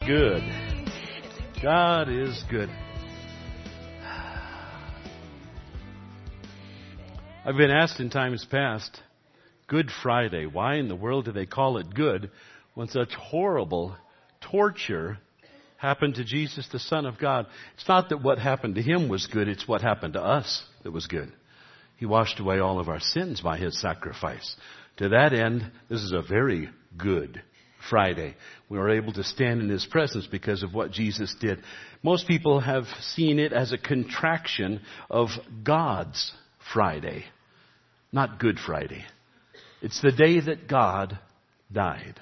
good. God is good. I've been asked in times past, Good Friday, why in the world do they call it good when such horrible torture happened to Jesus, the Son of God? It's not that what happened to him was good, it's what happened to us that was good. He washed away all of our sins by his sacrifice. To that end, this is a very good Friday. We are able to stand in his presence because of what Jesus did. Most people have seen it as a contraction of God's Friday, not Good Friday. It's the day that God died.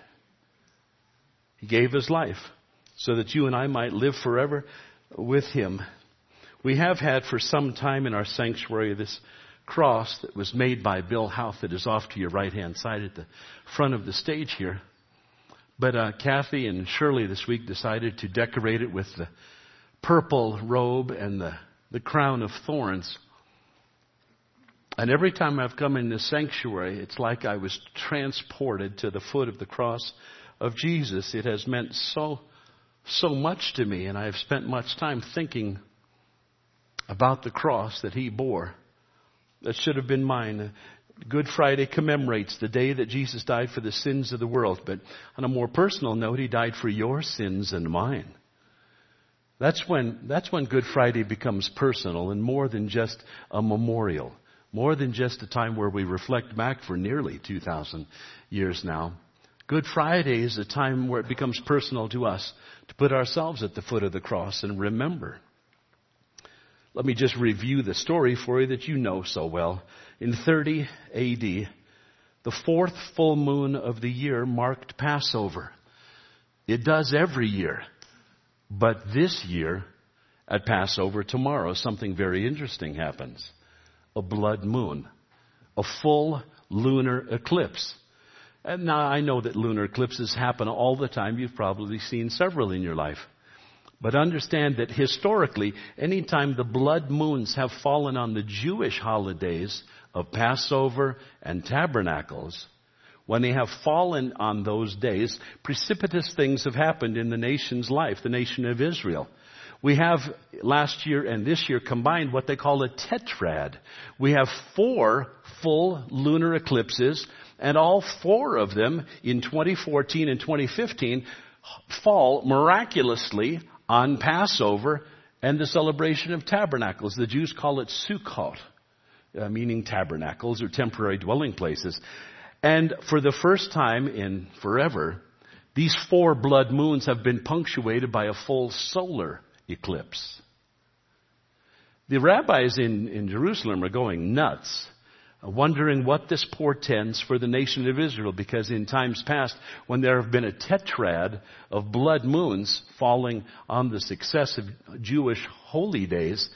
He gave his life so that you and I might live forever with him. We have had for some time in our sanctuary this cross that was made by Bill Houth that is off to your right-hand side at the front of the stage here. But Kathy and Shirley this week decided to decorate it with the purple robe and the crown of thorns. And every time I've come in this sanctuary, it's like I was transported to the foot of the cross of Jesus. It has meant so much to me, and I have spent much time thinking about the cross that he bore. That should have been mine. Good Friday commemorates the day that Jesus died for the sins of the world. But on a more personal note, he died for your sins and mine. That's when Good Friday becomes personal and more than just a memorial. More than just a time where we reflect back for nearly 2,000 years now. Good Friday is a time where it becomes personal to us to put ourselves at the foot of the cross and remember. Let me just review the story for you that you know so well. In 30 A.D., the fourth full moon of the year marked Passover. It does every year. But this year, at Passover tomorrow, something very interesting happens. A blood moon. A full lunar eclipse. And now I know that lunar eclipses happen all the time. You've probably seen several in your life. But understand that historically, anytime the blood moons have fallen on the Jewish holidays of Passover and Tabernacles, when they have fallen on those days, precipitous things have happened in the nation's life, the nation of Israel. We have last year and this year combined what they call a tetrad. We have 4 full lunar eclipses, and all 4 of them in 2014 and 2015 fall miraculously on Passover and the celebration of tabernacles. The Jews call it Sukkot, meaning tabernacles or temporary dwelling places. And for the first time in forever, these 4 blood moons have been punctuated by a full solar eclipse. The rabbis in Jerusalem are going nuts, wondering what this portends for the nation of Israel, because in times past, when there have been a tetrad of blood moons falling on the successive Jewish holy days,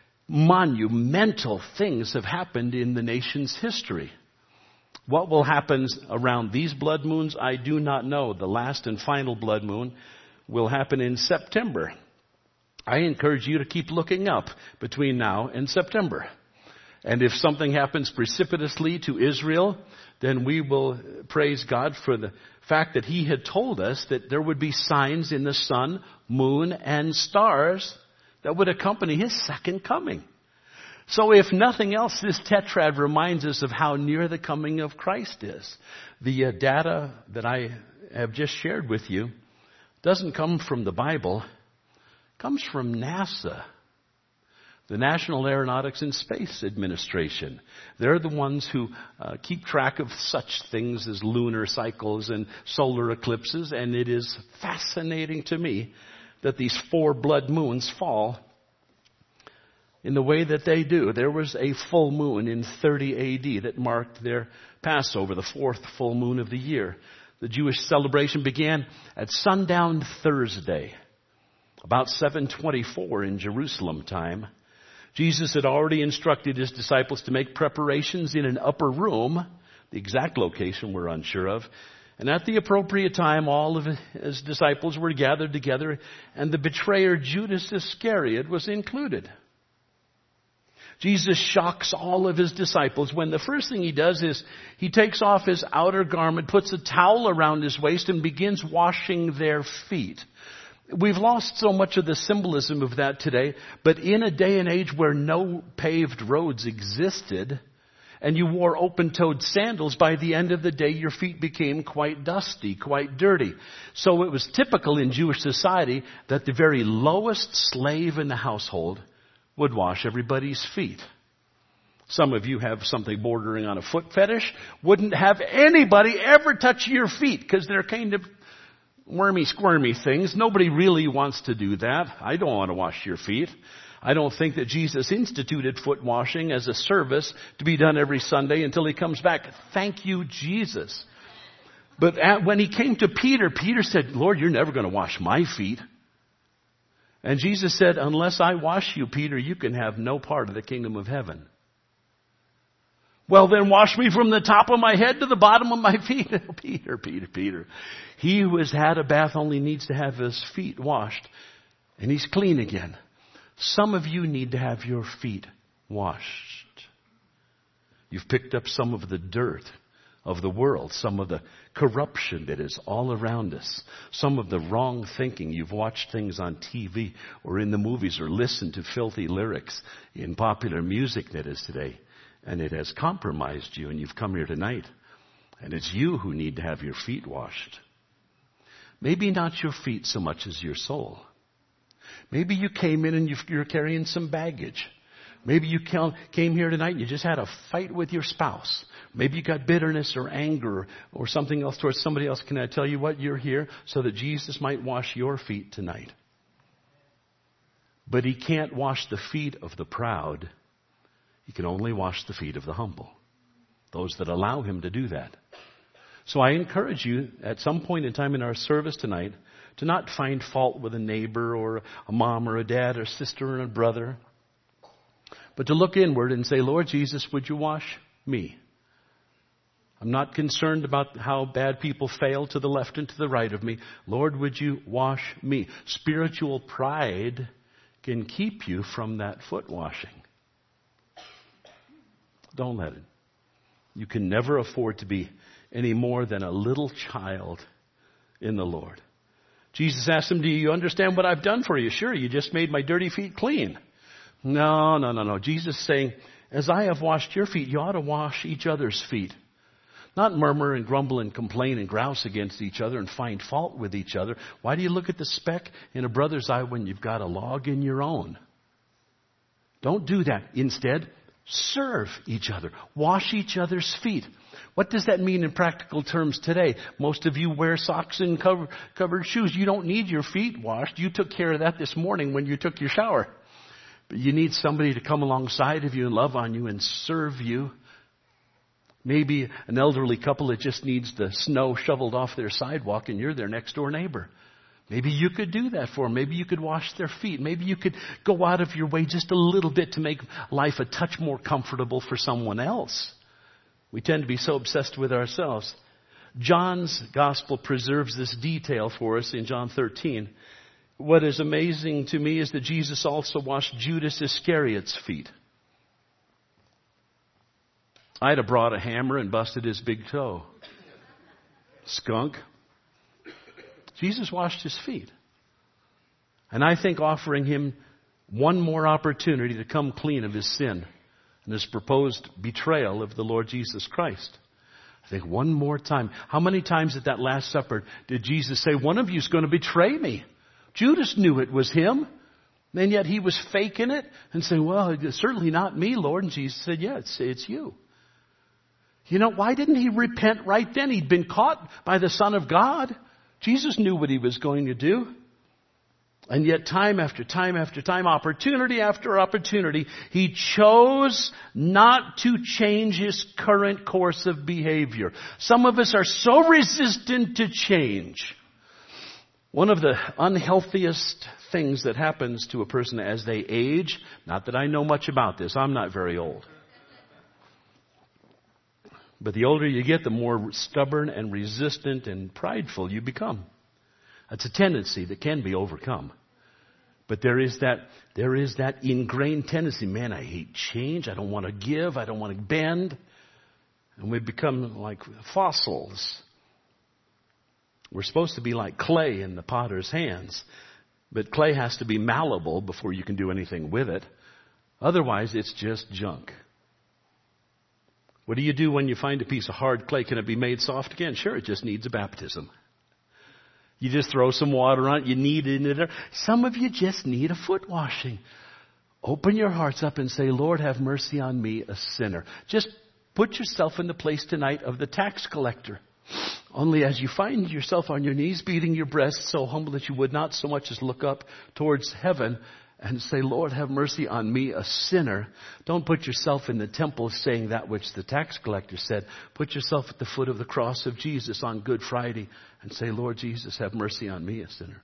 monumental things have happened in the nation's history. What will happen around these blood moons, I do not know. The last and final blood moon will happen in September. I encourage you to keep looking up between now and September. And if something happens precipitously to Israel, then we will praise God for the fact that he had told us that there would be signs in the sun, moon, and stars that would accompany his second coming. So if nothing else, this tetrad reminds us of how near the coming of Christ is. The data that I have just shared with you doesn't come from the Bible. It comes from NASA. The National Aeronautics and Space Administration. They're the ones who keep track of such things as lunar cycles and solar eclipses, and it is fascinating to me that these 4 blood moons fall in the way that they do. There was a full moon in 30 A.D. that marked their Passover, the 4th full moon of the year. The Jewish celebration began at sundown Thursday, about 7:24 in Jerusalem time. Jesus had already instructed his disciples to make preparations in an upper room. The exact location we're unsure of. And at the appropriate time, all of his disciples were gathered together, and the betrayer Judas Iscariot was included. Jesus shocks all of his disciples when the first thing he does is he takes off his outer garment, puts a towel around his waist, and begins washing their feet. We've lost so much of the symbolism of that today, but in a day and age where no paved roads existed, and you wore open-toed sandals, by the end of the day your feet became quite dusty, quite dirty. So it was typical in Jewish society that the very lowest slave in the household would wash everybody's feet. Some of you have something bordering on a foot fetish. Wouldn't have anybody ever touch your feet because they're kind of wormy, squirmy things. Nobody really wants to do that. I don't want to wash your feet. I don't think that Jesus instituted foot washing as a service to be done every Sunday until he comes back. Thank you, Jesus. But when he came to Peter, Peter said, Lord, you're never going to wash my feet. And Jesus said, unless I wash you, Peter, you can have no part of the kingdom of heaven. Well, then wash me from the top of my head to the bottom of my feet. Peter. He who has had a bath only needs to have his feet washed, and he's clean again. Some of you need to have your feet washed. You've picked up some of the dirt of the world, some of the corruption that is all around us, some of the wrong thinking. You've watched things on TV or in the movies or listened to filthy lyrics in popular music that is today. And it has compromised you, and you've come here tonight. And it's you who need to have your feet washed. Maybe not your feet so much as your soul. Maybe you came in and you're carrying some baggage. Maybe you came here tonight and you just had a fight with your spouse. Maybe you got bitterness or anger or something else towards somebody else. Can I tell you what? You're here so that Jesus might wash your feet tonight. But he can't wash the feet of the proud. He can only wash the feet of the humble, those that allow him to do that. So I encourage you at some point in time in our service tonight to not find fault with a neighbor or a mom or a dad or sister or a brother, but to look inward and say, Lord Jesus, would you wash me? I'm not concerned about how bad people fail to the left and to the right of me. Lord, would you wash me? Spiritual pride can keep you from that foot washing. Don't let it. You can never afford to be any more than a little child in the Lord. Jesus asked him, do you understand what I've done for you? Sure, you just made my dirty feet clean. No. Jesus is saying, as I have washed your feet, you ought to wash each other's feet. Not murmur and grumble and complain and grouse against each other and find fault with each other. Why do you look at the speck in a brother's eye when you've got a log in your own? Don't do that. Instead, serve each other. Wash each other's feet. What does that mean in practical terms today? Most of you wear socks and covered shoes. You don't need your feet washed. You took care of that this morning when you took your shower. But you need somebody to come alongside of you and love on you and serve you. Maybe an elderly couple that just needs the snow shoveled off their sidewalk and you're their next door neighbor. Maybe you could do that for them. Maybe you could wash their feet. Maybe you could go out of your way just a little bit to make life a touch more comfortable for someone else. We tend to be so obsessed with ourselves. John's gospel preserves this detail for us in John 13. What is amazing to me is that Jesus also washed Judas Iscariot's feet. I'd have brought a hammer and busted his big toe. Skunk. Jesus washed his feet. And I think offering him one more opportunity to come clean of his sin and his proposed betrayal of the Lord Jesus Christ. I think one more time. How many times at that Last Supper did Jesus say, one of you is going to betray me? Judas knew it was him. And yet he was faking it and saying, well, it's certainly not me, Lord. And Jesus said, yeah, it's you. You know, why didn't he repent right then? He'd been caught by the Son of God. Jesus knew what he was going to do. And yet time after time after time, opportunity after opportunity, he chose not to change his current course of behavior. Some of us are so resistant to change. One of the unhealthiest things that happens to a person as they age, not that I know much about this, I'm not very old. But the older you get, the more stubborn and resistant and prideful you become. That's a tendency that can be overcome. But there is that ingrained tendency. Man, I hate change. I don't want to give. I don't want to bend. And we become like fossils. We're supposed to be like clay in the potter's hands. But clay has to be malleable before you can do anything with it. Otherwise, it's just junk. What do you do when you find a piece of hard clay? Can it be made soft again? Sure, it just needs a baptism. You just throw some water on it. You knead it in there. Some of you just need a foot washing. Open your hearts up and say, Lord, have mercy on me, a sinner. Just put yourself in the place tonight of the tax collector. Only as you find yourself on your knees, beating your breast, so humble that you would not so much as look up towards heaven and say, Lord, have mercy on me, a sinner. Don't put yourself in the temple saying that which the tax collector said. Put yourself at the foot of the cross of Jesus on Good Friday and say, Lord Jesus, have mercy on me, a sinner.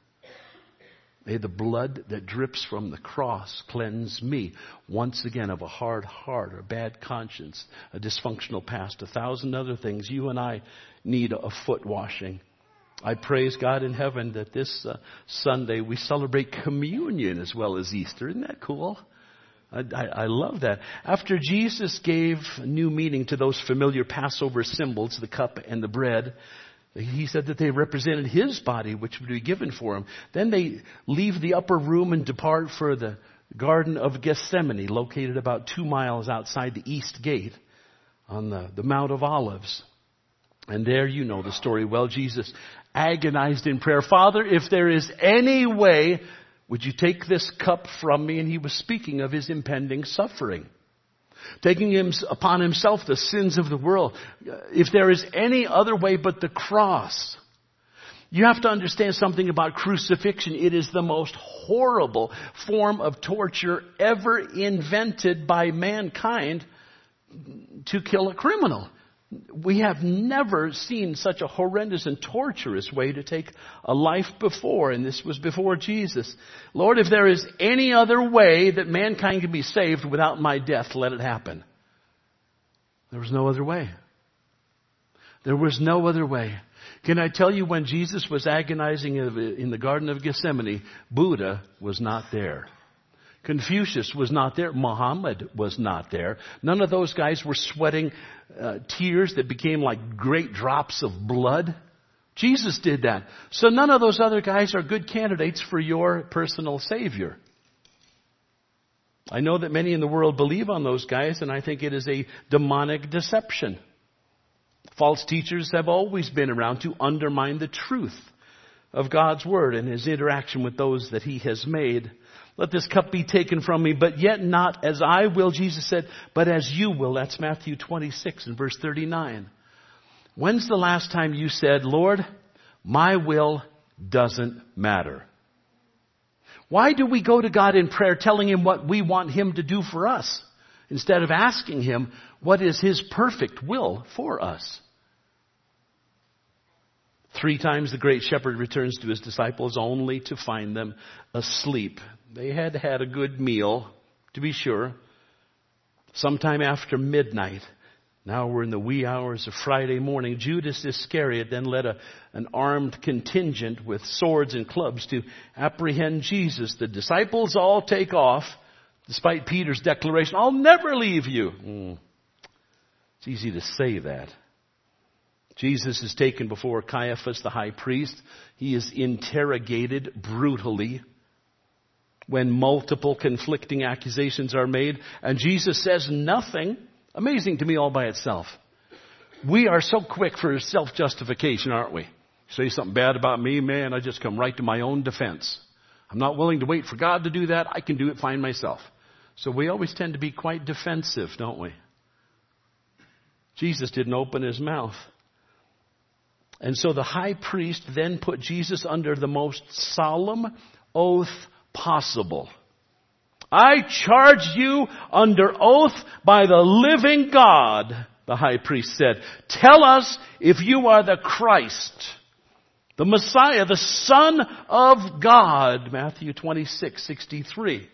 May the blood that drips from the cross cleanse me once again of a hard heart or bad conscience, a dysfunctional past, 1,000 other things. You and I need a foot washing. I praise God in heaven that this Sunday we celebrate communion as well as Easter. Isn't that cool? I love that. After Jesus gave new meaning to those familiar Passover symbols, the cup and the bread, he said that they represented his body, which would be given for him. Then they leave the upper room and depart for the Garden of Gethsemane, located about 2 miles outside the east gate on the Mount of Olives. And there you know the story well. Jesus agonized in prayer, Father, if there is any way, would you take this cup from me? And he was speaking of his impending suffering. Taking him upon himself the sins of the world. If there is any other way but the cross. You have to understand something about crucifixion. It is the most horrible form of torture ever invented by mankind to kill a criminal. We have never seen such a horrendous and torturous way to take a life before, and this was before Jesus. Lord, if there is any other way that mankind can be saved without my death, let it happen. There was no other way. There was no other way. Can I tell you, when Jesus was agonizing in the Garden of Gethsemane, Buddha was not there. Confucius was not there. Muhammad was not there. None of those guys were sweating tears that became like great drops of blood. Jesus did that. So none of those other guys are good candidates for your personal Savior. I know that many in the world believe on those guys, and I think it is a demonic deception. False teachers have always been around to undermine the truth of God's Word and His interaction with those that He has made. Let this cup be taken from me, but yet not as I will, Jesus said, but as you will. That's Matthew 26 and verse 39. When's the last time you said, Lord, my will doesn't matter? Why do we go to God in prayer telling Him what we want Him to do for us, instead of asking Him what is His perfect will for us? 3 times the great shepherd returns to his disciples only to find them asleep. They had had a good meal, to be sure, sometime after midnight. Now we're in the wee hours of Friday morning. Judas Iscariot then led an armed contingent with swords and clubs to apprehend Jesus. The disciples all take off, despite Peter's declaration, I'll never leave you. It's easy to say that. Jesus is taken before Caiaphas, the high priest. He is interrogated brutally when multiple conflicting accusations are made. And Jesus says nothing. Amazing to me all by itself. We are so quick for self-justification, aren't we? Say something bad about me, man, I just come right to my own defense. I'm not willing to wait for God to do that. I can do it fine myself. So we always tend to be quite defensive, don't we? Jesus didn't open his mouth. And so the high priest then put Jesus under the most solemn oath possible. I charge you under oath by the living God, the high priest said. Tell us if you are the Christ, the Messiah, the Son of God. Matthew 26:63.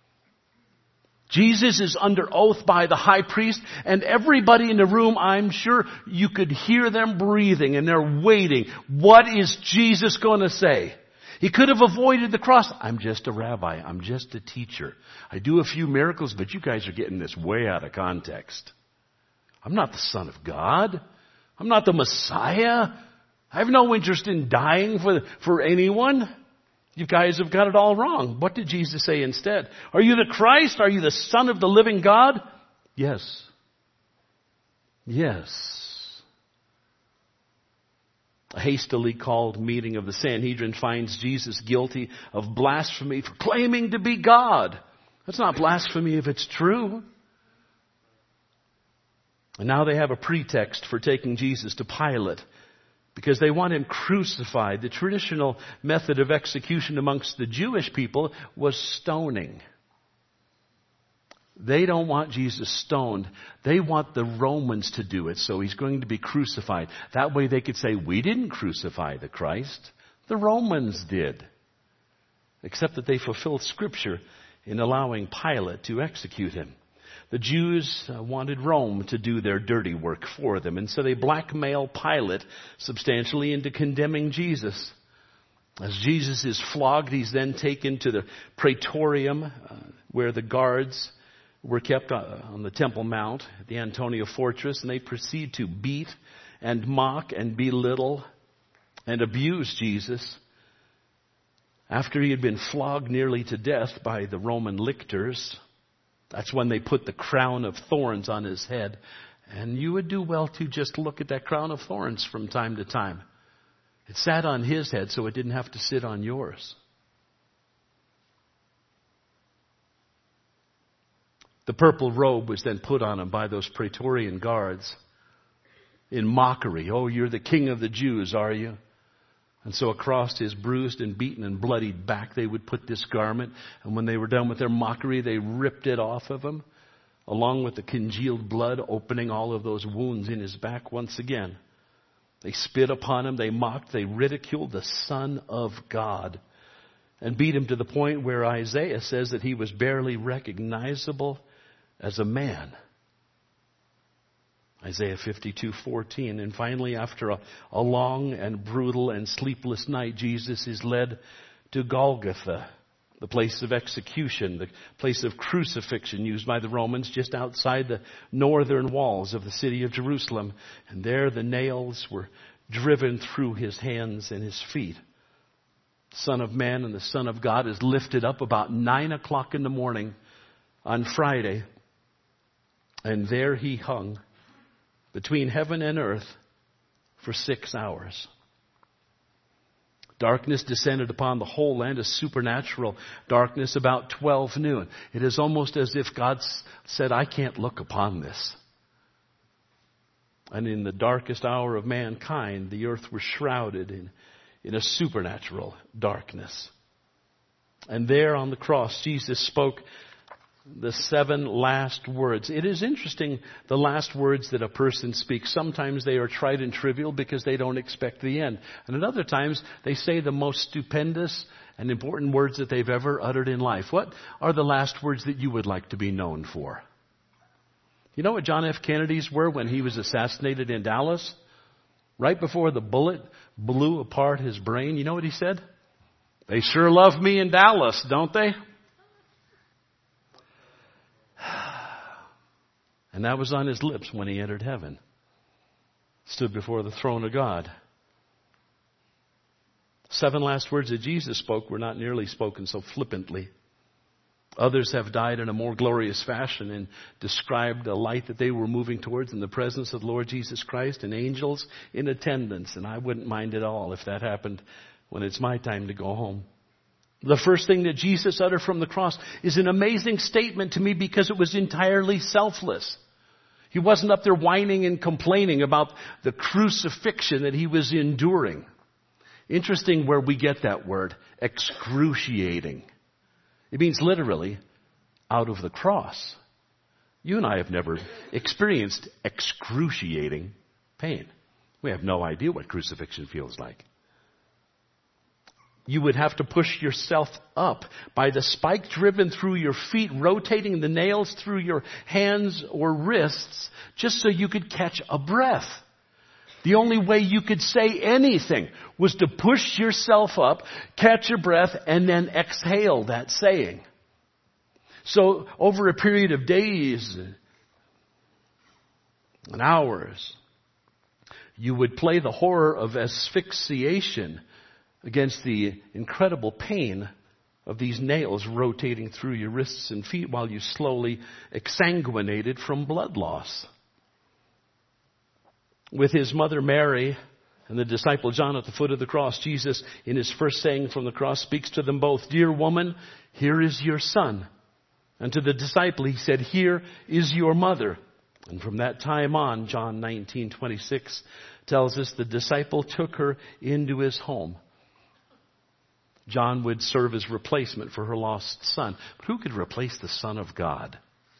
Jesus is under oath by the high priest, and everybody in the room, I'm sure you could hear them breathing, and they're waiting. What is Jesus going to say? He could have avoided the cross. I'm just a rabbi. I'm just a teacher. I do a few miracles, but you guys are getting this way out of context. I'm not the Son of God. I'm not the Messiah. I have no interest in dying for anyone. You guys have got it all wrong. What did Jesus say instead? Are you the Christ? Are you the Son of the living God? Yes. Yes. A hastily called meeting of the Sanhedrin finds Jesus guilty of blasphemy for claiming to be God. That's not blasphemy if it's true. And now they have a pretext for taking Jesus to Pilate because they want him crucified. The traditional method of execution amongst the Jewish people was stoning. They don't want Jesus stoned. They want the Romans to do it, so he's going to be crucified. That way they could say, we didn't crucify the Christ. The Romans did. Except that they fulfilled Scripture in allowing Pilate to execute him. The Jews wanted Rome to do their dirty work for them, and so they blackmail Pilate substantially into condemning Jesus. As Jesus is flogged, he's then taken to the Praetorium, where the guards were kept on the Temple Mount, the Antonia Fortress, and they proceed to beat and mock and belittle and abuse Jesus. After he had been flogged nearly to death by the Roman lictors, that's when they put the crown of thorns on his head. And you would do well to just look at that crown of thorns from time to time. It sat on his head, so it didn't have to sit on yours. The purple robe was then put on him by those Praetorian guards in mockery. Oh, you're the king of the Jews, are you? And so across his bruised and beaten and bloodied back, they would put this garment. And when they were done with their mockery, they ripped it off of him, along with the congealed blood, opening all of those wounds in his back once again. They spit upon him, they mocked, they ridiculed the Son of God, and beat him to the point where Isaiah says that he was barely recognizable as a man. Isaiah 52:14. And finally, after a long and brutal and sleepless night, Jesus is led to Golgotha, the place of execution, the place of crucifixion used by the Romans just outside the northern walls of the city of Jerusalem. And there the nails were driven through his hands and his feet. The Son of Man and the Son of God is lifted up about 9 o'clock in the morning on Friday. And there he hung between heaven and earth for 6 hours. Darkness descended upon the whole land, a supernatural darkness about 12 noon. It is almost as if God said, I can't look upon this. And in the darkest hour of mankind, the earth was shrouded in a supernatural darkness. And there on the cross, Jesus spoke the 7 last words. It is interesting, the last words that a person speaks. Sometimes they are trite and trivial because they don't expect the end. And at other times, they say the most stupendous and important words that they've ever uttered in life. What are the last words that you would like to be known for? You know what John F. Kennedy's were when he was assassinated in Dallas? Right before the bullet blew apart his brain, you know what he said? They sure love me in Dallas, don't they? And that was on his lips when he entered heaven, stood before the throne of God. 7 last words that Jesus spoke were not nearly spoken so flippantly. Others have died in a more glorious fashion and described the light that they were moving towards in the presence of the Lord Jesus Christ and angels in attendance. And I wouldn't mind at all if that happened when it's my time to go home. The first thing that Jesus uttered from the cross is an amazing statement to me because it was entirely selfless. He wasn't up there whining and complaining about the crucifixion that he was enduring. Interesting where we get that word, excruciating. It means literally out of the cross. You and I have never experienced excruciating pain. We have no idea what crucifixion feels like. You would have to push yourself up by the spike driven through your feet, rotating the nails through your hands or wrists, just so you could catch a breath. The only way you could say anything was to push yourself up, catch your breath, and then exhale that saying. So over a period of days and hours, you would play the horror of asphyxiation against the incredible pain of these nails rotating through your wrists and feet while you slowly exsanguinated from blood loss. With his mother Mary and the disciple John at the foot of the cross, Jesus, in his first saying from the cross, speaks to them both, "Dear woman, here is your son." And to the disciple he said, "Here is your mother." And from that time on, John 19:26 tells us the disciple took her into his home. John would serve as replacement for her lost son. But who could replace the Son of God?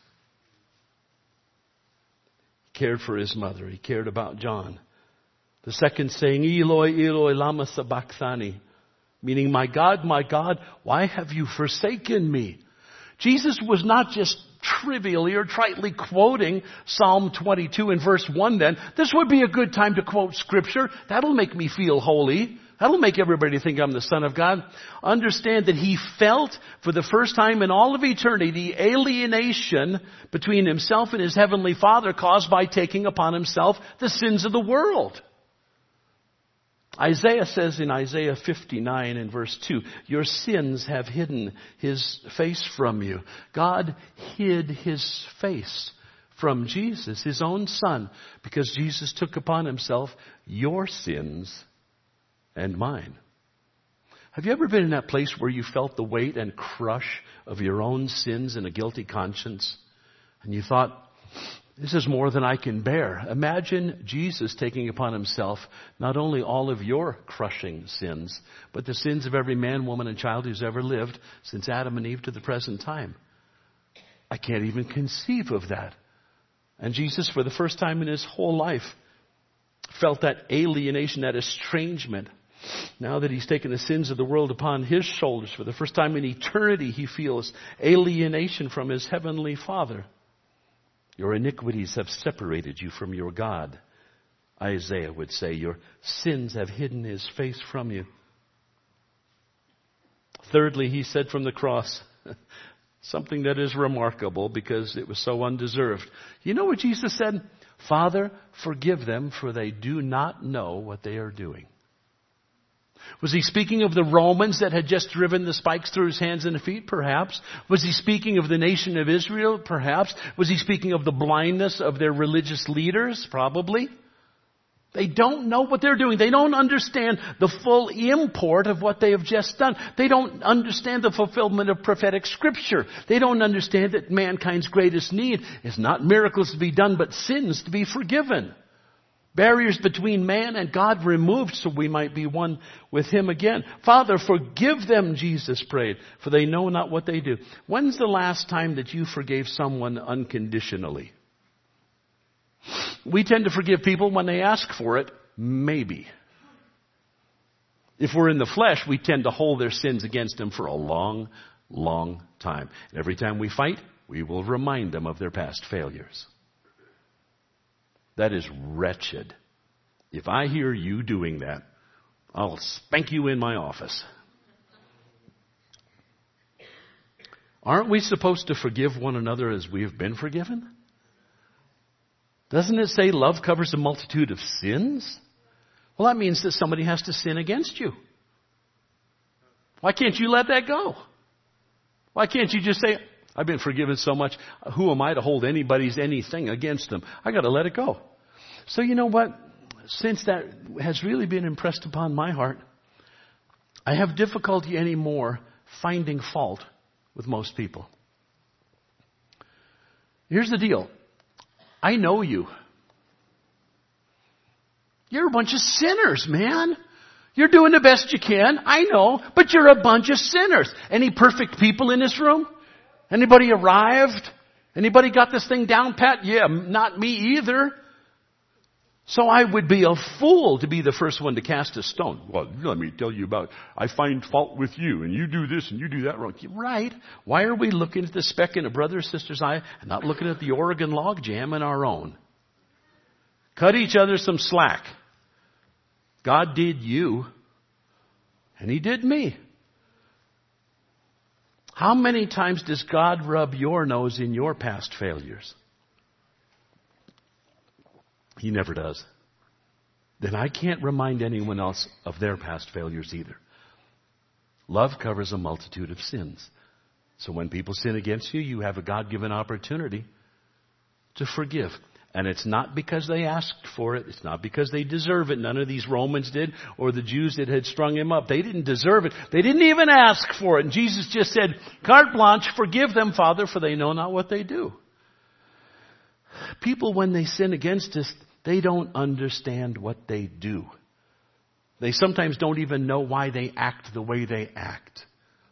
He cared for his mother. He cared about John. The second saying, "Eloi, Eloi, lama sabachthani," meaning, my God, why have you forsaken me?" Jesus was not just trivially or tritely quoting Psalm 22 in verse 1 then. This would be a good time to quote Scripture. That'll make me feel holy. That'll make everybody think I'm the Son of God. Understand that he felt for the first time in all of eternity the alienation between himself and his heavenly Father caused by taking upon himself the sins of the world. Isaiah says in Isaiah 59 and verse 2, "Your sins have hidden his face from you." God hid his face from Jesus, his own son, because Jesus took upon himself your sins and mine. Have you ever been in that place where you felt the weight and crush of your own sins and a guilty conscience? And you thought, this is more than I can bear. Imagine Jesus taking upon himself not only all of your crushing sins, but the sins of every man, woman, and child who's ever lived since Adam and Eve to the present time. I can't even conceive of that. And Jesus, for the first time in his whole life, felt that alienation, that estrangement. Now that he's taken the sins of the world upon his shoulders, for the first time in eternity, he feels alienation from his heavenly Father. Your iniquities have separated you from your God. Isaiah would say, your sins have hidden his face from you. Thirdly, he said from the cross, something that is remarkable because it was so undeserved. You know what Jesus said? "Father, forgive them, for they do not know what they are doing." Was he speaking of the Romans that had just driven the spikes through his hands and feet? Perhaps. Was he speaking of the nation of Israel? Perhaps. Was he speaking of the blindness of their religious leaders? Probably. They don't know what they're doing. They don't understand the full import of what they have just done. They don't understand the fulfillment of prophetic scripture. They don't understand that mankind's greatest need is not miracles to be done, but sins to be forgiven. Barriers between man and God removed so we might be one with him again. "Father, forgive them," Jesus prayed, "for they know not what they do." When's the last time that you forgave someone unconditionally? We tend to forgive people when they ask for it, maybe. If we're in the flesh, we tend to hold their sins against them for a long, long time. And every time we fight, we will remind them of their past failures. That is wretched. If I hear you doing that, I'll spank you in my office. Aren't we supposed to forgive one another as we have been forgiven? Doesn't it say love covers a multitude of sins? Well, that means that somebody has to sin against you. Why can't you let that go? Why can't you just say, I've been forgiven so much, who am I to hold anybody's anything against them? I got to let it go. So you know what? Since that has really been impressed upon my heart, I have difficulty anymore finding fault with most people. Here's the deal. I know you. You're a bunch of sinners, man. You're doing the best you can. I know, but you're a bunch of sinners. Any perfect people in this room? Anybody arrived? Anybody got this thing down pat? Yeah, not me either. So I would be a fool to be the first one to cast a stone. Well, let me tell you about, I find fault with you, and you do this and you do that wrong. Right. Why are we looking at the speck in a brother or sister's eye and not looking at the Oregon log jam in our own? Cut each other some slack. God did you, and he did me. How many times does God rub your nose in your past failures? He never does. Then I can't remind anyone else of their past failures either. Love covers a multitude of sins. So when people sin against you, you have a God-given opportunity to forgive. And it's not because they asked for it. It's not because they deserve it. None of these Romans did, or the Jews that had strung him up. They didn't deserve it. They didn't even ask for it. And Jesus just said, carte blanche, forgive them, Father, for they know not what they do. People, when they sin against us, they don't understand what they do. They sometimes don't even know why they act the way they act.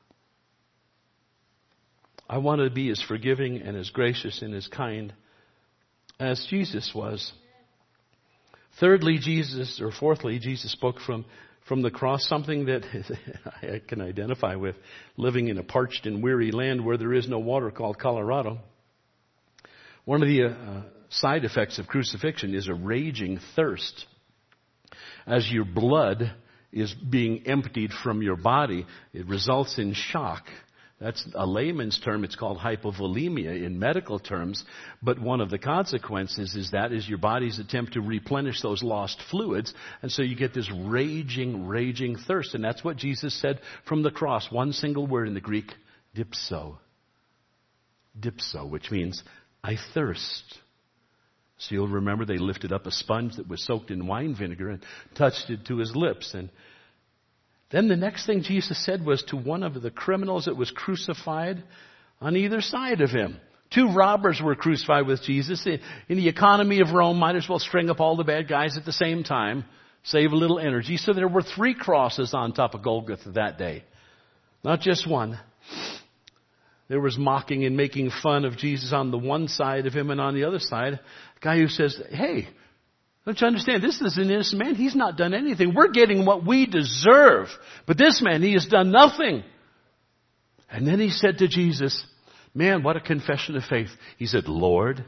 I want to be as forgiving and as gracious and as kind as Jesus was. Fourthly, Jesus spoke from the cross, something that I can identify with, living in a parched and weary land where there is no water, called Colorado. One of the side effects of crucifixion is a raging thirst. As your blood is being emptied from your body, it results in shock. That's a layman's term. It's called hypovolemia in medical terms. But one of the consequences is your body's attempt to replenish those lost fluids. And so you get this raging thirst. And that's what Jesus said from the cross. One single word in the Greek, dipso. Dipso, which means I thirst. So you'll remember they lifted up a sponge that was soaked in wine vinegar and touched it to his lips. And then the next thing Jesus said was to one of the criminals that was crucified on either side of him. 2 robbers were crucified with Jesus. In the economy of Rome, might as well string up all the bad guys at the same time, save a little energy. So there were 3 crosses on top of Golgotha that day, not just one. There was mocking and making fun of Jesus on the one side of him, and on the other side, a guy who says, hey, don't you understand? This is an innocent man. He's not done anything. We're getting what we deserve. But this man, he has done nothing. And then he said to Jesus, man, what a confession of faith. He said, Lord.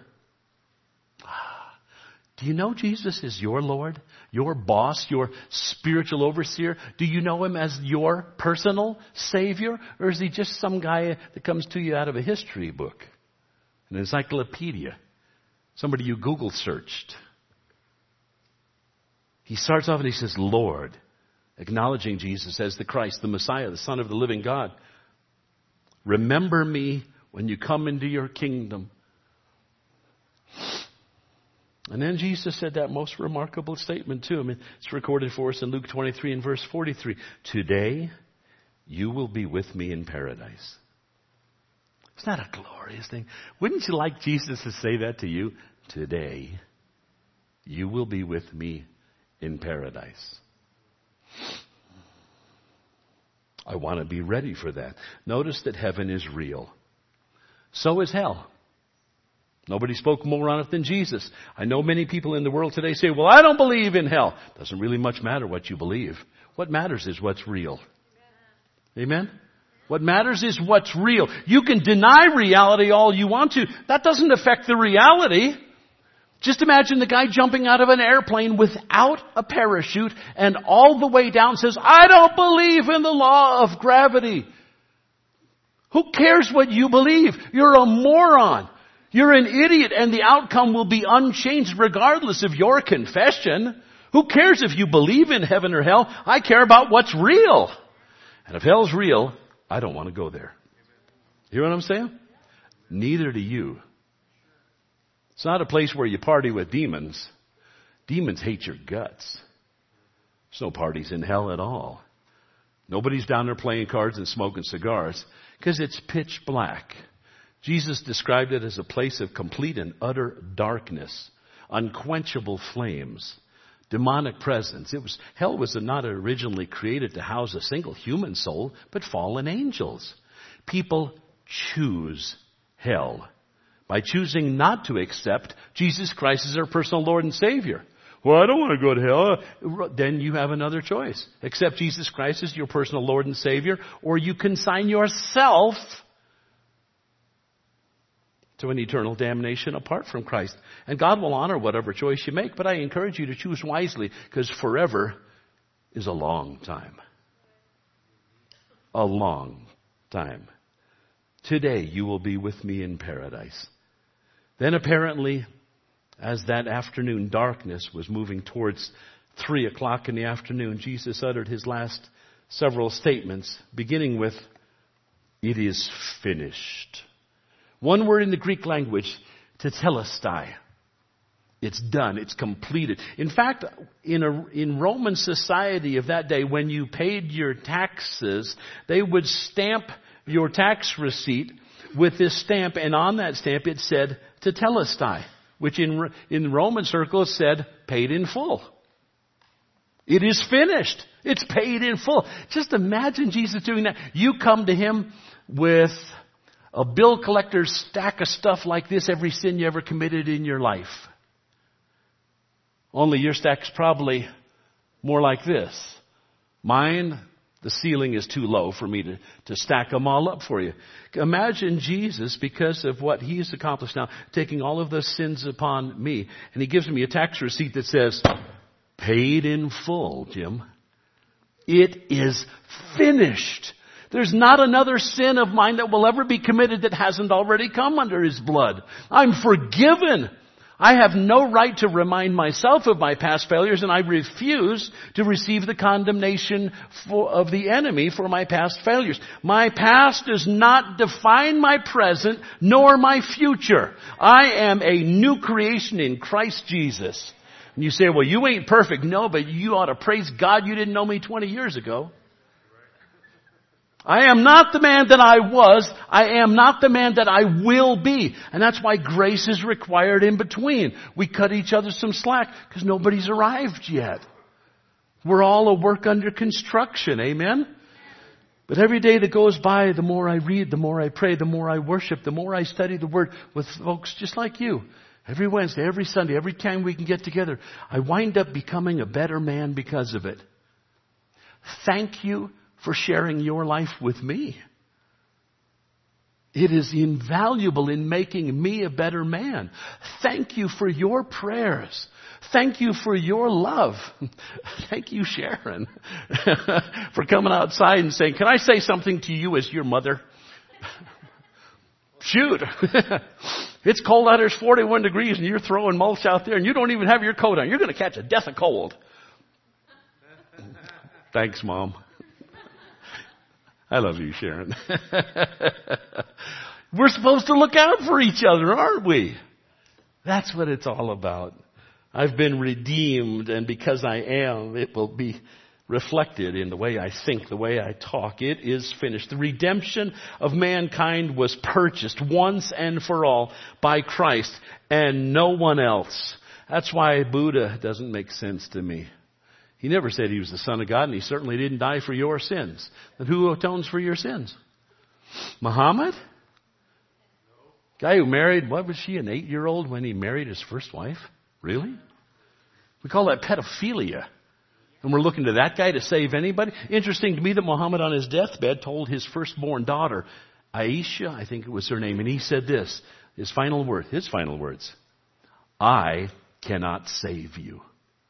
Do you know Jesus is your Lord, your boss, your spiritual overseer? Do you know him as your personal Savior? Or is he just some guy that comes to you out of a history book, an encyclopedia, somebody you Google searched? He starts off and he says, Lord, acknowledging Jesus as the Christ, the Messiah, the Son of the living God. Remember me when you come into your kingdom. And then Jesus said that most remarkable statement to him. It's recorded for us in Luke 23 and verse 43. Today, you will be with me in paradise. Isn't that a glorious thing? Wouldn't you like Jesus to say that to you? Today, you will be with me in paradise. I want to be ready for that. Notice that heaven is real. So is hell. Nobody spoke more on it than Jesus. I know many people in the world today say, well, I don't believe in hell. Doesn't really much matter what you believe. What matters is what's real. Amen? What matters is what's real. You can deny reality all you want to. That doesn't affect the reality. Just imagine the guy jumping out of an airplane without a parachute and all the way down says, I don't believe in the law of gravity. Who cares what you believe? You're a moron. You're an idiot, and the outcome will be unchanged regardless of your confession. Who cares if you believe in heaven or hell? I care about what's real. And if hell's real, I don't want to go there. You hear what I'm saying? Neither do you. It's not a place where you party with demons. Demons hate your guts. There's no parties in hell at all. Nobody's down there playing cards and smoking cigars because it's pitch black. Jesus described it as a place of complete and utter darkness, unquenchable flames, demonic presence. Hell was not originally created to house a single human soul, but fallen angels. People choose hell by choosing not to accept Jesus Christ as their personal Lord and Savior. Well, I don't want to go to hell. Then you have another choice. Accept Jesus Christ as your personal Lord and Savior, or you consign yourself to an eternal damnation apart from Christ. And God will honor whatever choice you make, but I encourage you to choose wisely, because forever is a long time. A long time. Today you will be with me in paradise. Then apparently, as that afternoon darkness was moving towards 3 o'clock in the afternoon, Jesus uttered his last several statements, beginning with, "It is finished." One word in the Greek language, tetelestai. It's done. It's completed. In fact, in Roman society of that day, when you paid your taxes, they would stamp your tax receipt with this stamp, and on that stamp it said tetelestai, which in Roman circles said paid in full. It is finished. It's paid in full. Just imagine Jesus doing that. You come to Him with a bill collector's stack of stuff like this, every sin you ever committed in your life. Only your stack's probably more like this. Mine, the ceiling is too low for me to stack them all up for you. Imagine Jesus, because of what He's accomplished now, taking all of those sins upon me, and He gives me a tax receipt that says, paid in full, Jim. It is finished. There's not another sin of mine that will ever be committed that hasn't already come under His blood. I'm forgiven. I have no right to remind myself of my past failures, and I refuse to receive the condemnation of the enemy for my past failures. My past does not define my present nor my future. I am a new creation in Christ Jesus. And you say, well, you ain't perfect. No, but you ought to praise God you didn't know me 20 years ago. I am not the man that I was. I am not the man that I will be. And that's why grace is required in between. We cut each other some slack because nobody's arrived yet. We're all a work under construction. Amen? But every day that goes by, the more I read, the more I pray, the more I worship, the more I study the Word with folks just like you. Every Wednesday, every Sunday, every time we can get together, I wind up becoming a better man because of it. Thank you for sharing your life with me. It is invaluable in making me a better man. Thank you for your prayers. Thank you for your love. Thank you, Sharon, for coming outside and saying, can I say something to you as your mother? Shoot. It's cold out, there's 41 degrees and you're throwing mulch out there and you don't even have your coat on. You're going to catch a death of cold. Thanks, Mom. I love you, Sharon. We're supposed to look out for each other, aren't we? That's what it's all about. I've been redeemed, and because I am, it will be reflected in the way I think, the way I talk. It is finished. The redemption of mankind was purchased once and for all by Christ and no one else. That's why Buddha doesn't make sense to me. He never said he was the Son of God, and he certainly didn't die for your sins. Then who atones for your sins? Muhammad? Guy who married, what was she, an 8-year-old when he married his first wife? Really? We call that pedophilia. And we're looking to that guy to save anybody? Interesting to me that Muhammad on his deathbed told his firstborn daughter, Aisha, I think it was her name, and he said this, his final words, I cannot save you.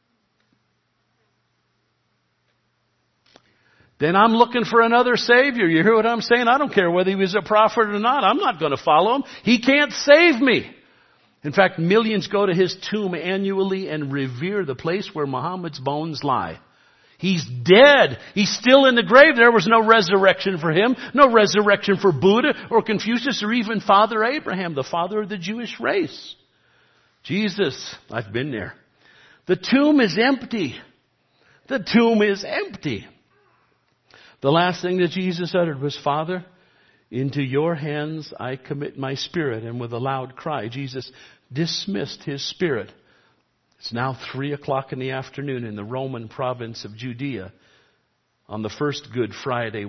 Then I'm looking for another Savior. You hear what I'm saying? I don't care whether he was a prophet or not. I'm not going to follow him. He can't save me. In fact, millions go to his tomb annually and revere the place where Muhammad's bones lie. He's dead. He's still in the grave. There was no resurrection for him. No resurrection for Buddha or Confucius or even Father Abraham, the father of the Jewish race. Jesus, I've been there. The tomb is empty. The tomb is empty. The last thing that Jesus uttered was, Father, into your hands I commit my spirit. And with a loud cry, Jesus dismissed his spirit. It's now 3:00 in the afternoon in the Roman province of Judea on the first Good Friday,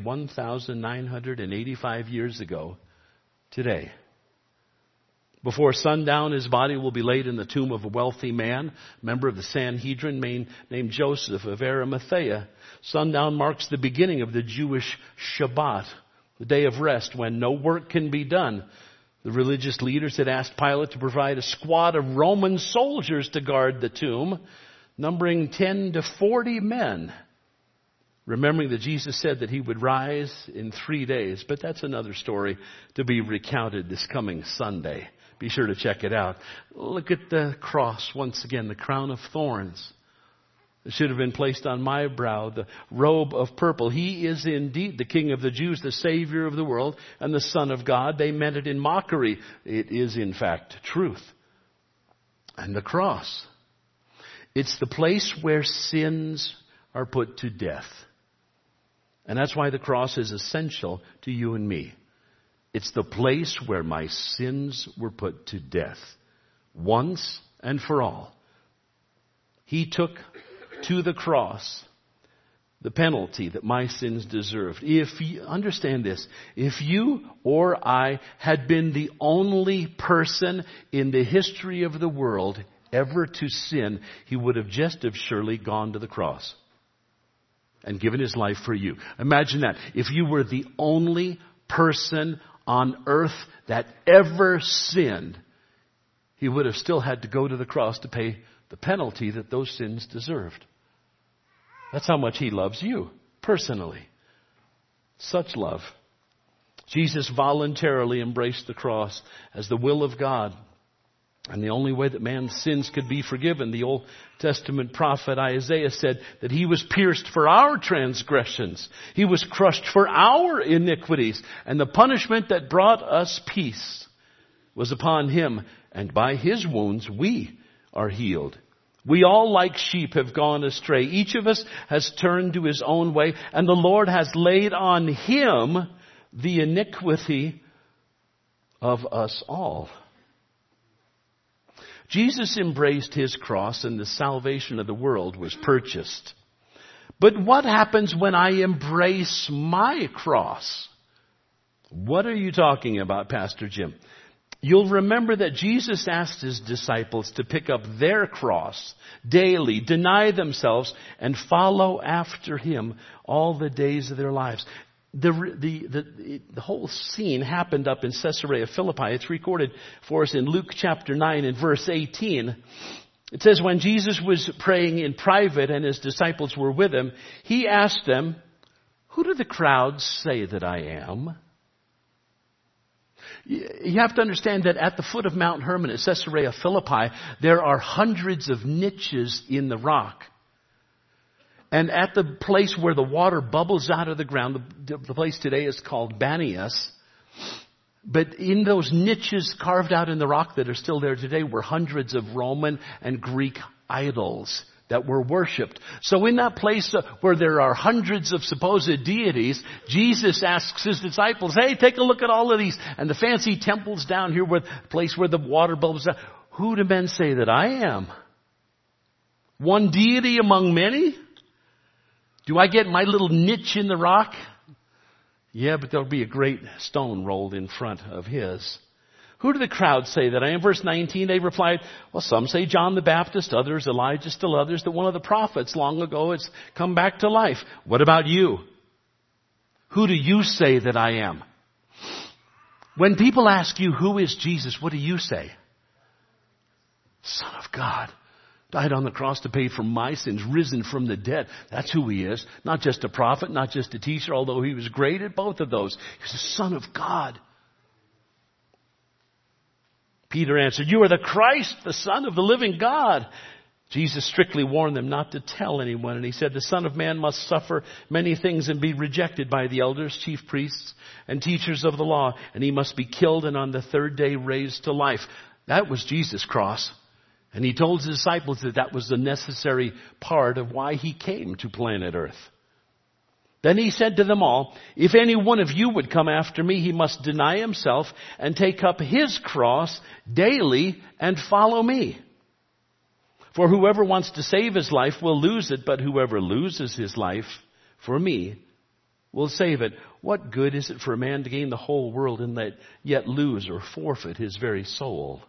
1,985 years ago today. Before sundown, his body will be laid in the tomb of a wealthy man, member of the Sanhedrin, named Joseph of Arimathea. Sundown marks the beginning of the Jewish Shabbat, the day of rest when no work can be done. The religious leaders had asked Pilate to provide a squad of Roman soldiers to guard the tomb, numbering 10 to 40 men. Remembering that Jesus said that he would rise in 3 days. But that's another story to be recounted this coming Sunday. Be sure to check it out. Look at the cross once again, the crown of thorns. It should have been placed on my brow, the robe of purple. He is indeed the King of the Jews, the Savior of the world, and the Son of God. They meant it in mockery. It is, in fact, truth. And the cross. It's the place where sins are put to death. And that's why the cross is essential to you and me. It's the place where my sins were put to death. Once and for all. He took to the cross the penalty that my sins deserved. If you understand this, if you or I had been the only person in the history of the world ever to sin, he would have just as surely gone to the cross and given his life for you. Imagine that. If you were the only person on earth that ever sinned, he would have still had to go to the cross to pay the penalty that those sins deserved. That's how much he loves you, personally. Such love. Jesus voluntarily embraced the cross as the will of God. And the only way that man's sins could be forgiven, the Old Testament prophet Isaiah said that he was pierced for our transgressions. He was crushed for our iniquities. And the punishment that brought us peace was upon him. And by his wounds we are healed. We all like sheep have gone astray. Each of us has turned to his own way, and the Lord has laid on him the iniquity of us all. Jesus embraced his cross, and the salvation of the world was purchased. But what happens when I embrace my cross? What are you talking about, Pastor Jim? You'll remember that Jesus asked his disciples to pick up their cross daily, deny themselves, and follow after him all the days of their lives. The whole scene happened up in Caesarea Philippi. It's recorded for us in Luke chapter 9 and verse 18. It says, when Jesus was praying in private and his disciples were with him, he asked them, "Who do the crowds say that I am?" You have to understand that at the foot of Mount Hermon at Caesarea Philippi, there are hundreds of niches in the rock. And at the place where the water bubbles out of the ground, the place today is called Banias. But in those niches carved out in the rock that are still there today were hundreds of Roman and Greek idols that were worshipped. So in that place where there are hundreds of supposed deities, Jesus asks his disciples, "Hey, take a look at all of these. And the fancy temples down here, where the place where the water bubbles out. Who do men say that I am? One deity among many? Do I get my little niche in the rock?" Yeah, but there'll be a great stone rolled in front of his. "Who do the crowd say that I am?" Verse 19, they replied, "Well, some say John the Baptist, others Elijah, still others that one of the prophets long ago has come back to life. What about you? Who do you say that I am?" When people ask you, who is Jesus, what do you say? Son of God. Died on the cross to pay for my sins, risen from the dead. That's who he is. Not just a prophet, not just a teacher, although he was great at both of those. He's the Son of God. Peter answered, "You are the Christ, the Son of the living God." Jesus strictly warned them not to tell anyone. And he said, "The Son of Man must suffer many things and be rejected by the elders, chief priests, and teachers of the law. And he must be killed and on the third day raised to life." That was Jesus' cross. And he told his disciples that that was the necessary part of why he came to planet Earth. Then he said to them all, "If any one of you would come after me, he must deny himself and take up his cross daily and follow me. For whoever wants to save his life will lose it, but whoever loses his life for me will save it. What good is it for a man to gain the whole world and yet lose or forfeit his very soul?"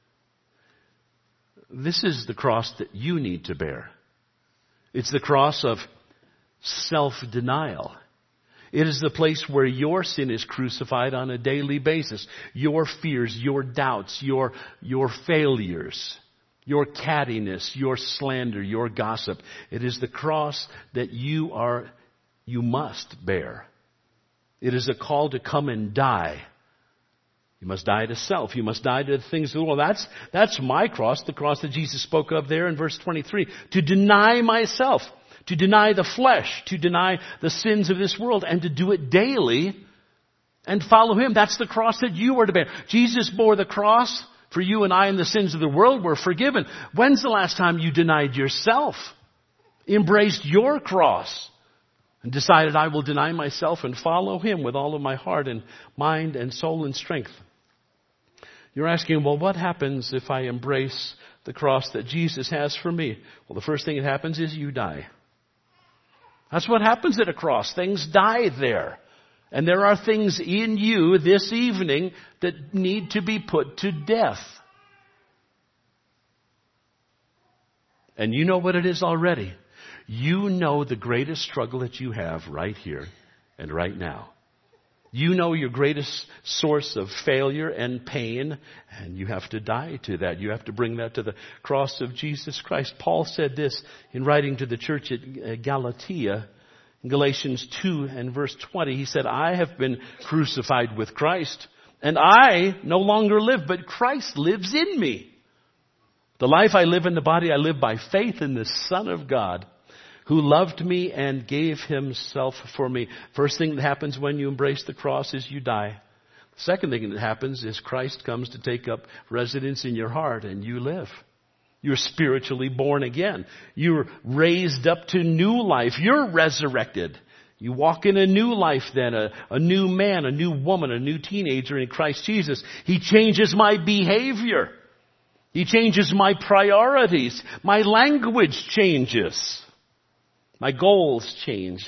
This is the cross that you need to bear. It's the cross of self-denial. It is the place where your sin is crucified on a daily basis. Your fears, your doubts, your failures, your cattiness, your slander, your gossip. It is the cross that you must bear. It is a call to come and die. You must die to self. You must die to the things of the world. That's my cross, the cross that Jesus spoke of there in verse 23. To deny myself, to deny the flesh, to deny the sins of this world, and to do it daily and follow Him. That's the cross that you are to bear. Jesus bore the cross for you and I, and the sins of the world were forgiven. When's the last time you denied yourself, embraced your cross, and decided, I will deny myself and follow Him with all of my heart and mind and soul and strength? You're asking, well, what happens if I embrace the cross that Jesus has for me? Well, the first thing that happens is you die. That's what happens at a cross. Things die there. And there are things in you this evening that need to be put to death. And you know what it is already. You know the greatest struggle that you have right here and right now. You know your greatest source of failure and pain, and you have to die to that. You have to bring that to the cross of Jesus Christ. Paul said this in writing to the church at Galatia, in Galatians 2 and verse 20. He said, I have been crucified with Christ, and I no longer live, but Christ lives in me. The life I live in the body, I live by faith in the Son of God, who loved me and gave Himself for me. First thing that happens when you embrace the cross is you die. The second thing that happens is Christ comes to take up residence in your heart and you live. You're spiritually born again. You're raised up to new life. You're resurrected. You walk in a new life then, a new man, a new woman, a new teenager in Christ Jesus. He changes my behavior. He changes my priorities. My language changes. My goals change.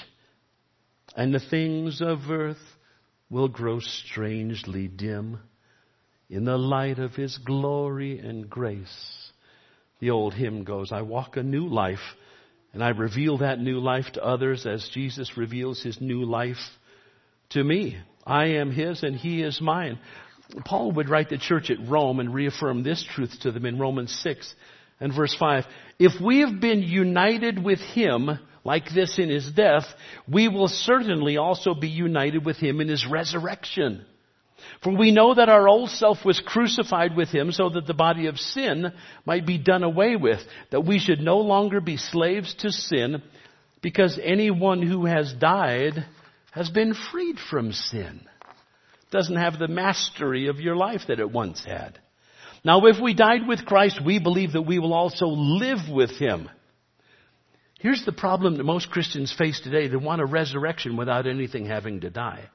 And the things of earth will grow strangely dim in the light of His glory and grace. The old hymn goes, I walk a new life, and I reveal that new life to others as Jesus reveals His new life to me. I am His and He is mine. Paul would write the church at Rome and reaffirm this truth to them in Romans 6 and verse 5. If we have been united with Him like this in His death, we will certainly also be united with Him in His resurrection. For we know that our old self was crucified with Him so that the body of sin might be done away with, that we should no longer be slaves to sin, because anyone who has died has been freed from sin. It doesn't have the mastery of your life that it once had. Now, if we died with Christ, we believe that we will also live with Him. Here's the problem that most Christians face today. They want a resurrection without anything having to die.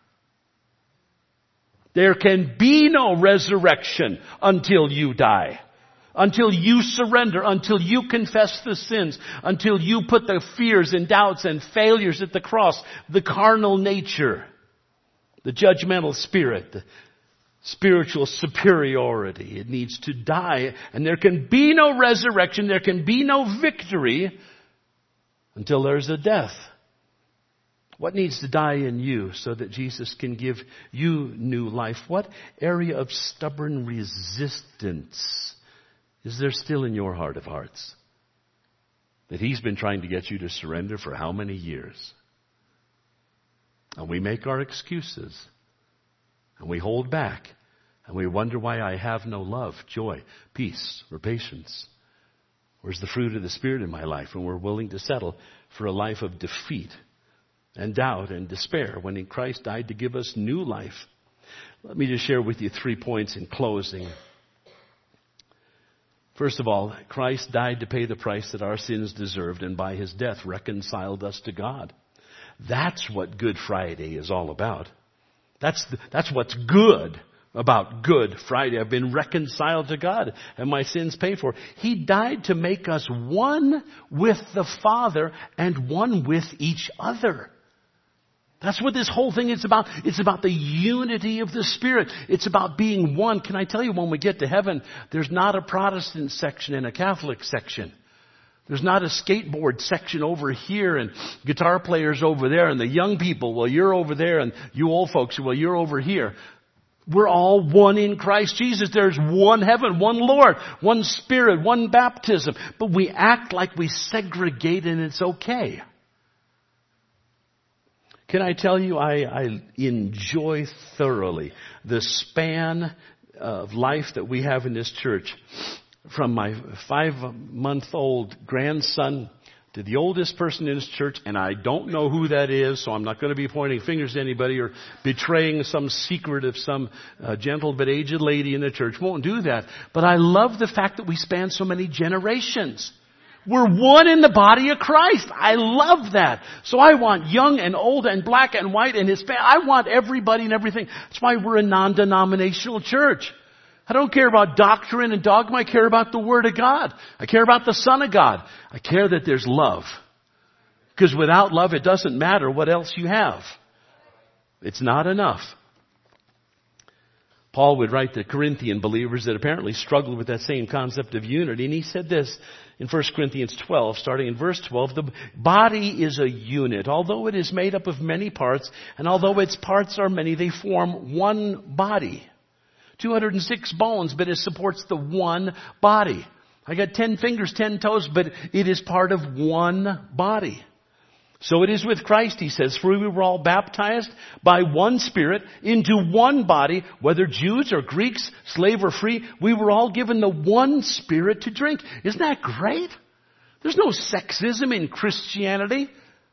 There can be no resurrection until you die. Until you surrender. Until you confess the sins. Until you put the fears and doubts and failures at the cross. The carnal nature. The judgmental spirit. The spiritual superiority. It needs to die. And there can be no resurrection. There can be no victory until there's a death. What needs to die in you so that Jesus can give you new life? What area of stubborn resistance is there still in your heart of hearts that He's been trying to get you to surrender for how many years? And we make our excuses. And we hold back. And we wonder why I have no love, joy, peace, or patience. Where's the fruit of the Spirit in my life? And we're willing to settle for a life of defeat and doubt and despair when in Christ died to give us new life. Let me just share with you 3 points in closing. First of all, Christ died to pay the price that our sins deserved, and by His death reconciled us to God. That's what Good Friday is all about. That's what's good about Good Friday. I've been reconciled to God and my sins paid for. He died to make us one with the Father and one with each other. That's what this whole thing is about. It's about the unity of the Spirit. It's about being one. Can I tell you, when we get to heaven, there's not a Protestant section and a Catholic section. There's not a skateboard section over here and guitar players over there and the young people, well, you're over there, and you old folks, well, you're over here. We're all one in Christ Jesus. There's one heaven, one Lord, one Spirit, one baptism. But we act like we segregate and it's okay. Can I tell you, I enjoy thoroughly the span of life that we have in this church. From my 5-month-old grandson to the oldest person in this church, and I don't know who that is, so I'm not going to be pointing fingers to anybody or betraying some secret of some gentle but aged lady in the church. Won't do that. But I love the fact that we span so many generations. We're one in the body of Christ. I love that. So I want young and old and black and white and Hispanic. I want everybody and everything. That's why we're a non-denominational church. I don't care about doctrine and dogma. I care about the Word of God. I care about the Son of God. I care that there's love. Because without love, it doesn't matter what else you have. It's not enough. Paul would write to Corinthian believers that apparently struggled with that same concept of unity. And he said this in 1 Corinthians 12, starting in verse 12, the body is a unit. Although it is made up of many parts, and although its parts are many, they form one body. 206 bones, but it supports the one body. I got 10 fingers, 10 toes, but it is part of one body. So it is with Christ, he says, for we were all baptized by one Spirit into one body, whether Jews or Greeks, slave or free, we were all given the one Spirit to drink. Isn't that great? There's no sexism in Christianity.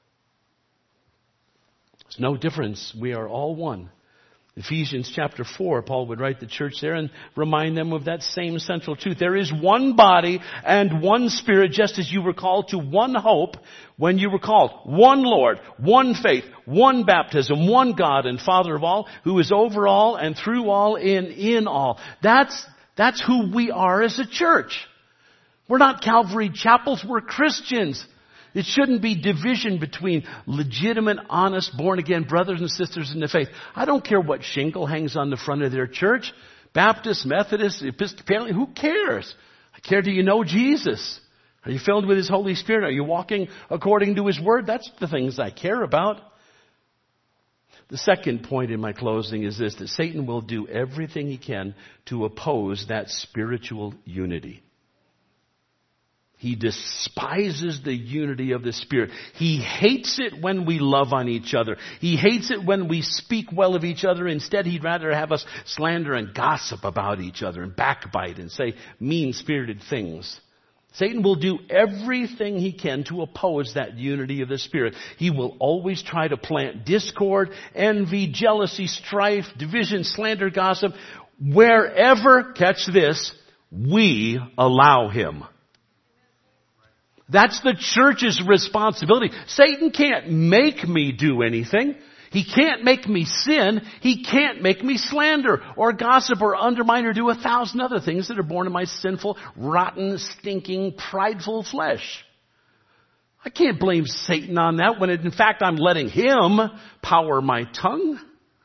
There's no difference. We are all one. Ephesians chapter 4, Paul would write the church there and remind them of that same central truth. There is one body and one Spirit, just as you were called to one hope when you were called. One Lord, one faith, one baptism, one God and Father of all, who is over all and through all and in all. That's who we are as a church. We're not Calvary Chapels, we're Christians. It shouldn't be division between legitimate, honest, born-again brothers and sisters in the faith. I don't care what shingle hangs on the front of their church. Baptist, Methodist, Episcopalian, who cares? I care, do you know Jesus? Are you filled with His Holy Spirit? Are you walking according to His Word? That's the things I care about. The second point in my closing is this, that Satan will do everything he can to oppose that spiritual unity. He despises the unity of the Spirit. He hates it when we love on each other. He hates it when we speak well of each other. Instead, he'd rather have us slander and gossip about each other and backbite and say mean-spirited things. Satan will do everything he can to oppose that unity of the Spirit. He will always try to plant discord, envy, jealousy, strife, division, slander, gossip, wherever, catch this, we allow him. That's the church's responsibility. Satan can't make me do anything. He can't make me sin. He can't make me slander or gossip or undermine or do 1,000 other things that are born of my sinful, rotten, stinking, prideful flesh. I can't blame Satan on that when in fact I'm letting him power my tongue.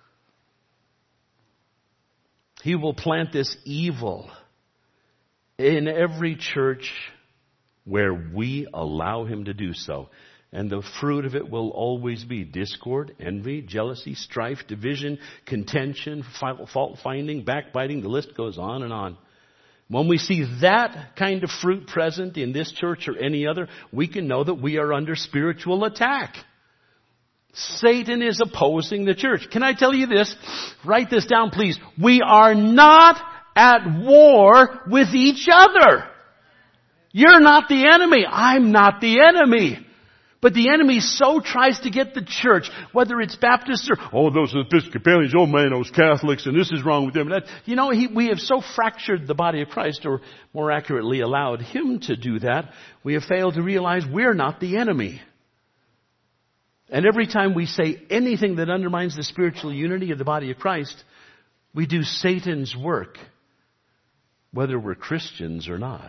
He will plant this evil in every church where we allow him to do so. And the fruit of it will always be discord, envy, jealousy, strife, division, contention, fault-finding, backbiting. The list goes on and on. When we see that kind of fruit present in this church or any other, we can know that we are under spiritual attack. Satan is opposing the church. Can I tell you this? Write this down, please. We are not at war with each other. You're not the enemy. I'm not the enemy. But the enemy so tries to get the church, whether it's Baptists or, those Episcopalians, those Catholics, and this is wrong with them. We have so fractured the body of Christ, or more accurately allowed him to do that, we have failed to realize we're not the enemy. And every time we say anything that undermines the spiritual unity of the body of Christ, we do Satan's work, whether we're Christians or not.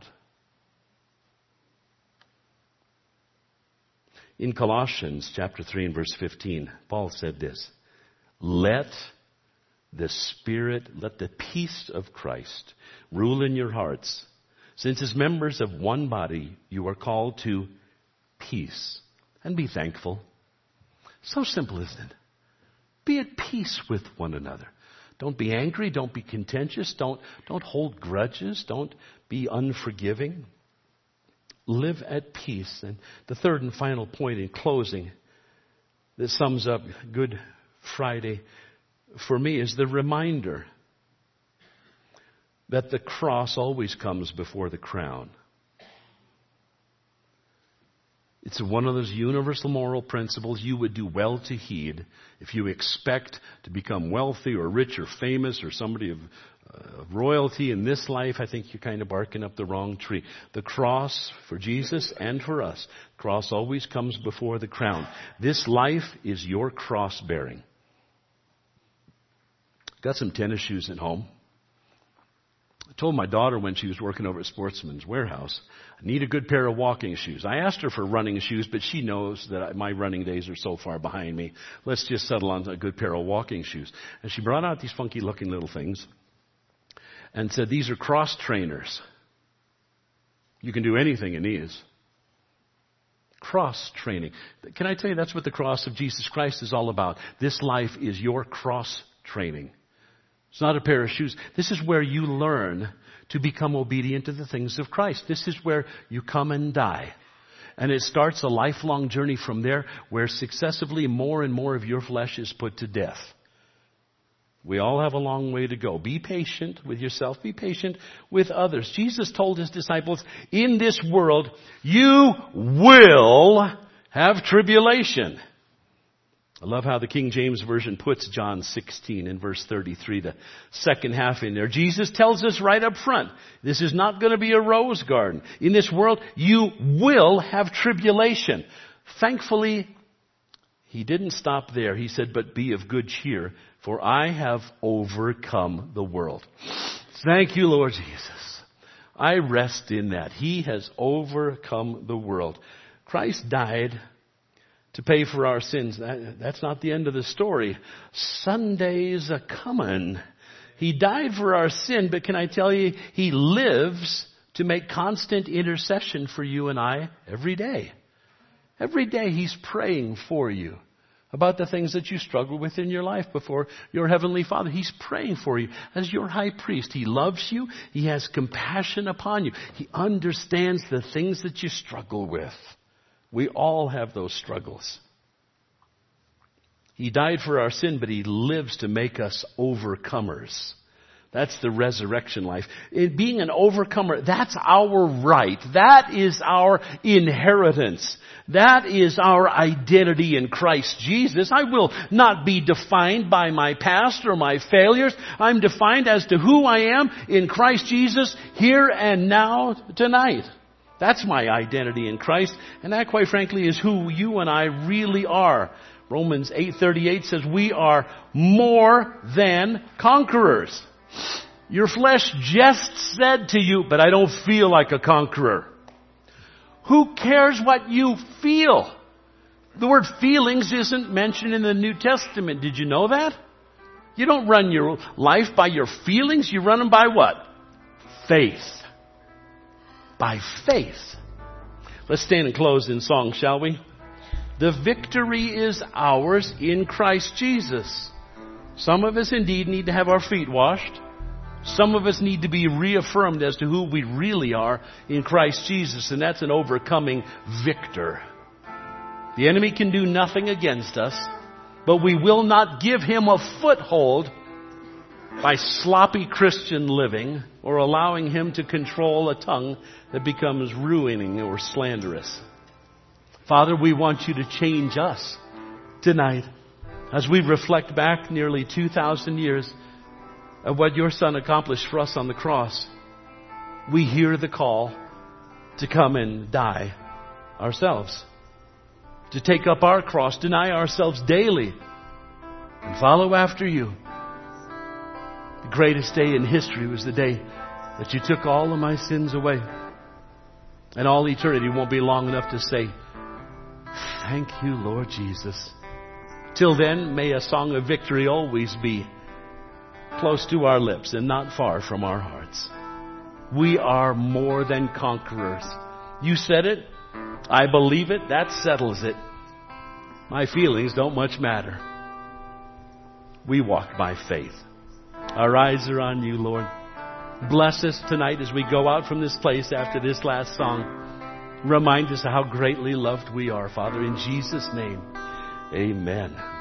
In Colossians chapter 3 and verse 15, Paul said this, let the peace of Christ rule in your hearts. Since as members of one body, you are called to peace. And be thankful. So simple, isn't it? Be at peace with one another. Don't be angry. Don't be contentious. Don't hold grudges. Don't be unforgiving. Live at peace. And the third and final point in closing, that sums up Good Friday for me is the reminder that the cross always comes before the crown. It's one of those universal moral principles you would do well to heed if you expect to become wealthy or rich or famous or somebody of royalty in this life. I think you're kind of barking up the wrong tree. The cross for Jesus and for us, the cross always comes before the crown. This life is your cross bearing. Got some tennis shoes at home. I told my daughter when she was working over at Sportsman's Warehouse, I need a good pair of walking shoes. I asked her for running shoes, but she knows that my running days are so far behind me. Let's just settle on a good pair of walking shoes. And she brought out these funky looking little things and said, these are cross trainers. You can do anything in these. Cross training. Can I tell you, that's what the cross of Jesus Christ is all about. This life is your cross training. It's not a pair of shoes. This is where you learn to become obedient to the things of Christ. This is where you come and die. And it starts a lifelong journey from there where successively more and more of your flesh is put to death. We all have a long way to go. Be patient with yourself. Be patient with others. Jesus told his disciples, in this world, you will have tribulation. I love how the King James Version puts John 16 in verse 33, the second half in there. Jesus tells us right up front, this is not going to be a rose garden. In this world, you will have tribulation. Thankfully, he didn't stop there. He said, but be of good cheer, for I have overcome the world. Thank you, Lord Jesus. I rest in that. He has overcome the world. Christ died to pay for our sins. That's not the end of the story. Sunday's a-comin'. He died for our sin, but can I tell you, he lives to make constant intercession for you and I every day. Every day he's praying for you about the things that you struggle with in your life before your Heavenly Father. He's praying for you as your high priest. He loves you. He has compassion upon you. He understands the things that you struggle with. We all have those struggles. He died for our sin, but he lives to make us overcomers. That's the resurrection life. In being an overcomer, that's our right. That is our inheritance. That is our identity in Christ Jesus. I will not be defined by my past or my failures. I'm defined as to who I am in Christ Jesus here and now tonight. That's my identity in Christ, and that, quite frankly, is who you and I really are. Romans 8:38 says we are more than conquerors. Your flesh just said to you, but I don't feel like a conqueror. Who cares what you feel? The word feelings isn't mentioned in the New Testament. Did you know that? You don't run your life by your feelings. You run them by what? Faith. By faith. Let's stand and close in song, shall we? The victory is ours in Christ Jesus. Some of us indeed need to have our feet washed. Some of us need to be reaffirmed as to who we really are in Christ Jesus, and that's an overcoming victor. The enemy can do nothing against us, but we will not give him a foothold by sloppy Christian living or allowing him to control a tongue that becomes ruining or slanderous. Father, we want you to change us tonight as we reflect back nearly 2,000 years of what your Son accomplished for us on the cross. We hear the call to come and die ourselves, to take up our cross, deny ourselves daily, and follow after you. The greatest day in history was the day that you took all of my sins away. And all eternity won't be long enough to say, thank you, Lord Jesus. Till then, may a song of victory always be close to our lips and not far from our hearts. We are more than conquerors. You said it. I believe it. That settles it. My feelings don't much matter. We walk by faith. Our eyes are on you, Lord. Bless us tonight as we go out from this place after this last song. Remind us of how greatly loved we are, Father, in Jesus' name. Amen.